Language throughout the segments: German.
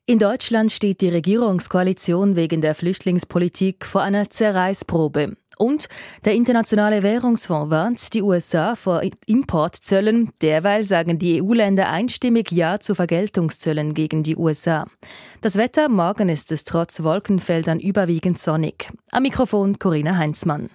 In Deutschland steht die Regierungskoalition wegen der Flüchtlingspolitik vor einer Zerreißprobe. Und der Internationale Währungsfonds warnt die USA vor Importzöllen. Derweil sagen die EU-Länder einstimmig Ja zu Vergeltungszöllen gegen die USA. Das Wetter, morgen ist es trotz Wolkenfeldern überwiegend sonnig. Am Mikrofon Corinna Heinzmann.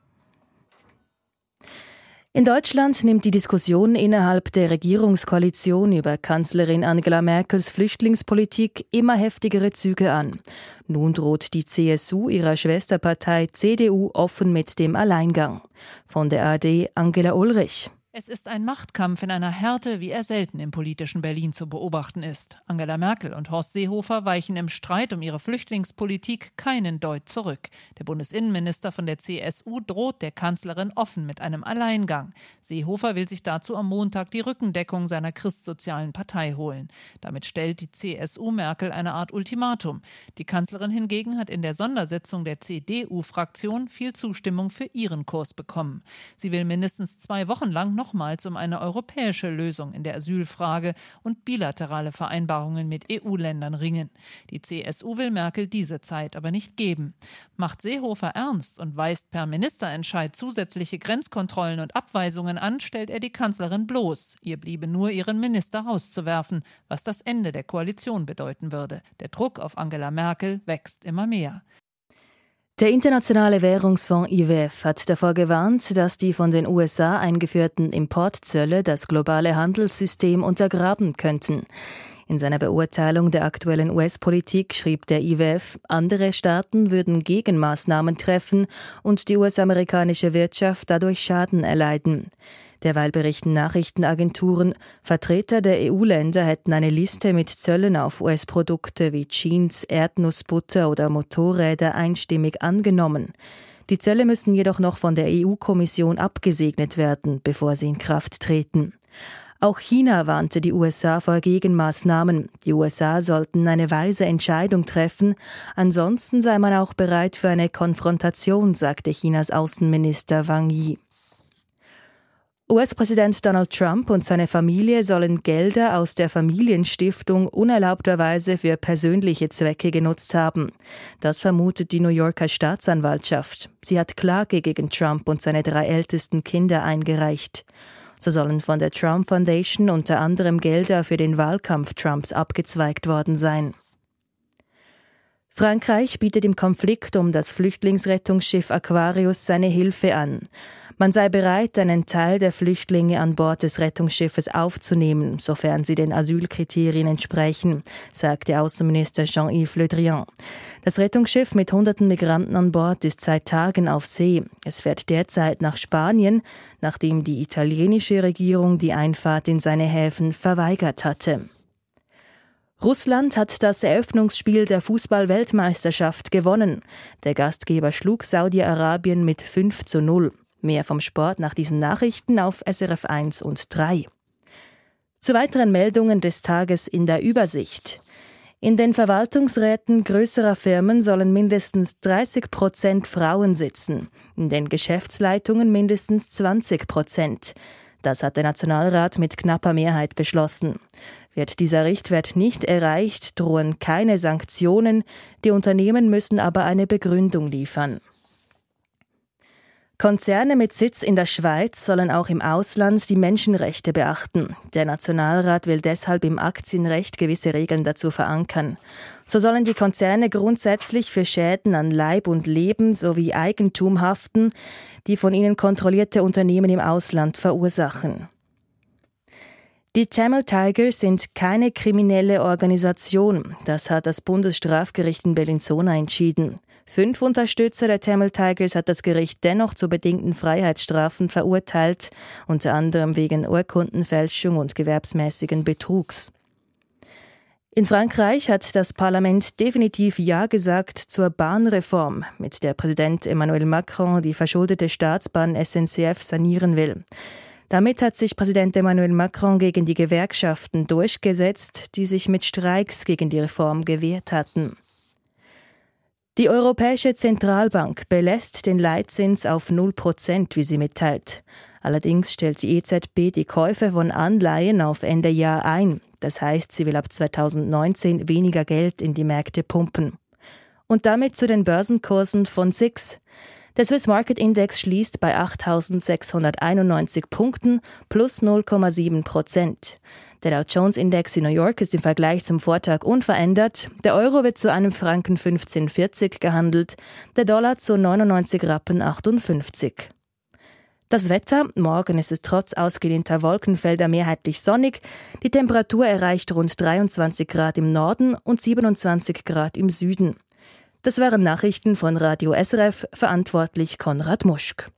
In Deutschland nimmt die Diskussion innerhalb der Regierungskoalition über Kanzlerin Angela Merkels Flüchtlingspolitik immer heftigere Züge an. Nun droht die CSU ihrer Schwesterpartei CDU offen mit dem Alleingang. Von der ARD Angela Ulrich. Es ist ein Machtkampf in einer Härte, wie er selten im politischen Berlin zu beobachten ist. Angela Merkel und Horst Seehofer weichen im Streit um ihre Flüchtlingspolitik keinen Deut zurück. Der Bundesinnenminister von der CSU droht der Kanzlerin offen mit einem Alleingang. Seehofer will sich dazu am Montag die Rückendeckung seiner christsozialen Partei holen. Damit stellt die CSU Merkel eine Art Ultimatum. Die Kanzlerin hingegen hat in der Sondersitzung der CDU-Fraktion viel Zustimmung für ihren Kurs bekommen. Sie will mindestens 2 Wochen lang nochmals um eine europäische Lösung in der Asylfrage und bilaterale Vereinbarungen mit EU-Ländern ringen. Die CSU will Merkel diese Zeit aber nicht geben. Macht Seehofer ernst und weist per Ministerentscheid zusätzliche Grenzkontrollen und Abweisungen an, stellt er die Kanzlerin bloß. Ihr bliebe nur, ihren Minister rauszuwerfen, was das Ende der Koalition bedeuten würde. Der Druck auf Angela Merkel wächst immer mehr. Der Internationale Währungsfonds IWF hat davor gewarnt, dass die von den USA eingeführten Importzölle das globale Handelssystem untergraben könnten. In seiner Beurteilung der aktuellen US-Politik schrieb der IWF, andere Staaten würden Gegenmaßnahmen treffen und die US-amerikanische Wirtschaft dadurch Schaden erleiden. Derweil berichten Nachrichtenagenturen, Vertreter der EU-Länder hätten eine Liste mit Zöllen auf US-Produkte wie Jeans, Erdnussbutter oder Motorräder einstimmig angenommen. Die Zölle müssen jedoch noch von der EU-Kommission abgesegnet werden, bevor sie in Kraft treten. Auch China warnte die USA vor Gegenmaßnahmen. Die USA sollten eine weise Entscheidung treffen, ansonsten sei man auch bereit für eine Konfrontation, sagte Chinas Außenminister Wang Yi. US-Präsident Donald Trump und seine Familie sollen Gelder aus der Familienstiftung unerlaubterweise für persönliche Zwecke genutzt haben. Das vermutet die New Yorker Staatsanwaltschaft. Sie hat Klage gegen Trump und seine 3 ältesten Kinder eingereicht. So sollen von der Trump Foundation unter anderem Gelder für den Wahlkampf Trumps abgezweigt worden sein. Frankreich bietet im Konflikt um das Flüchtlingsrettungsschiff Aquarius seine Hilfe an. Man sei bereit, einen Teil der Flüchtlinge an Bord des Rettungsschiffes aufzunehmen, sofern sie den Asylkriterien entsprechen, sagte Außenminister Jean-Yves Le Drian. Das Rettungsschiff mit hunderten Migranten an Bord ist seit Tagen auf See. Es fährt derzeit nach Spanien, nachdem die italienische Regierung die Einfahrt in seine Häfen verweigert hatte. Russland hat das Eröffnungsspiel der Fußball-Weltmeisterschaft gewonnen. Der Gastgeber schlug Saudi-Arabien mit 5:0. Mehr vom Sport nach diesen Nachrichten auf SRF 1 und 3. Zu weiteren Meldungen des Tages in der Übersicht. In den Verwaltungsräten größerer Firmen sollen mindestens 30% Frauen sitzen. In den Geschäftsleitungen mindestens 20%. Das hat der Nationalrat mit knapper Mehrheit beschlossen. Wird dieser Richtwert nicht erreicht, drohen keine Sanktionen. Die Unternehmen müssen aber eine Begründung liefern. Konzerne mit Sitz in der Schweiz sollen auch im Ausland die Menschenrechte beachten. Der Nationalrat will deshalb im Aktienrecht gewisse Regeln dazu verankern. So sollen die Konzerne grundsätzlich für Schäden an Leib und Leben sowie Eigentum haften, die von ihnen kontrollierte Unternehmen im Ausland verursachen. Die Tamil Tigers sind keine kriminelle Organisation. Das hat das Bundesstrafgericht in Bellinzona entschieden. 5 Unterstützer der Tamil Tigers hat das Gericht dennoch zu bedingten Freiheitsstrafen verurteilt, unter anderem wegen Urkundenfälschung und gewerbsmäßigen Betrugs. In Frankreich hat das Parlament definitiv Ja gesagt zur Bahnreform, mit der Präsident Emmanuel Macron die verschuldete Staatsbahn SNCF sanieren will. Damit hat sich Präsident Emmanuel Macron gegen die Gewerkschaften durchgesetzt, die sich mit Streiks gegen die Reform gewehrt hatten. Die Europäische Zentralbank belässt den Leitzins auf 0%, wie sie mitteilt. Allerdings stellt die EZB die Käufe von Anleihen auf Ende Jahr ein. Das heißt, sie will ab 2019 weniger Geld in die Märkte pumpen. Und damit zu den Börsenkursen von SIX. Der Swiss Market Index schließt bei 8.691 Punkten plus 0,7%. Der Dow Jones Index in New York ist im Vergleich zum Vortag unverändert. Der Euro wird zu einem Franken 15,40 gehandelt, der Dollar zu 99,58 Rappen. Das Wetter: Morgen ist es trotz ausgedehnter Wolkenfelder mehrheitlich sonnig. Die Temperatur erreicht rund 23 Grad im Norden und 27 Grad im Süden. Das waren Nachrichten von Radio SRF, verantwortlich Konrad Muschk.